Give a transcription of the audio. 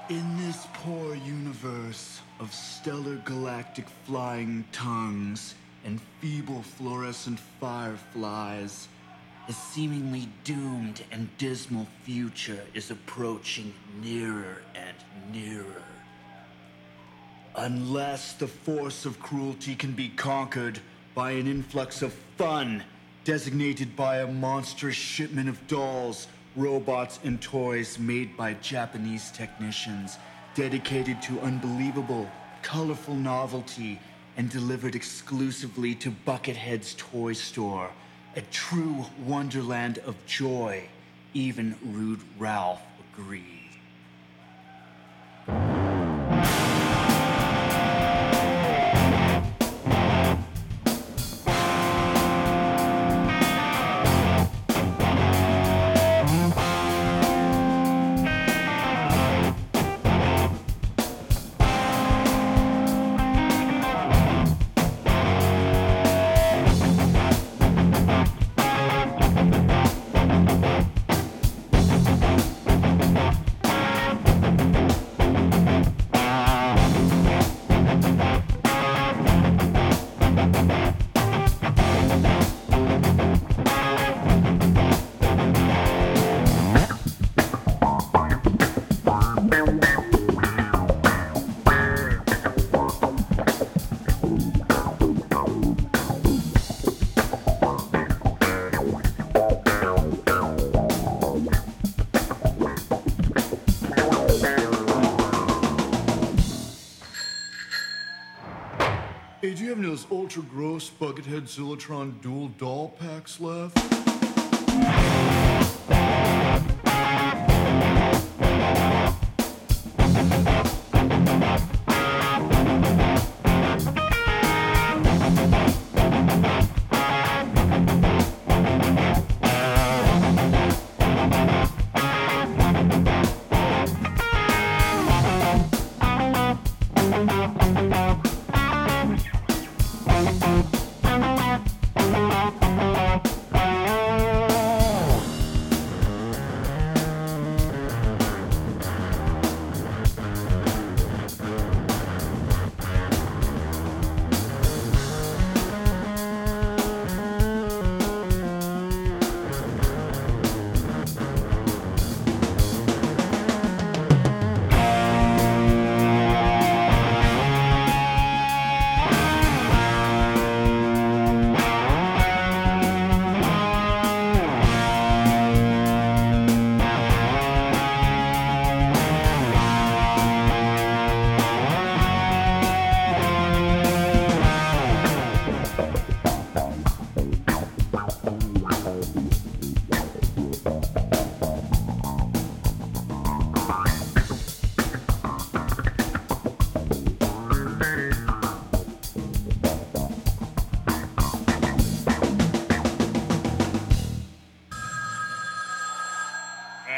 In this poor universe of stellar galactic flying tongues and feeble fluorescent fireflies, a seemingly doomed and dismal future is approaching nearer and nearer. Unless the force of cruelty can be conquered by an influx of fun, designated by a monstrous shipment of dolls, robots, and toys made by Japanese technicians, dedicated to unbelievable, colorful novelty, and delivered exclusively to Buckethead's toy store, a true wonderland of joy, even Rude Ralph agreed. Hey, do you have any of those ultra gross Buckethead Zillatron dual doll packs left?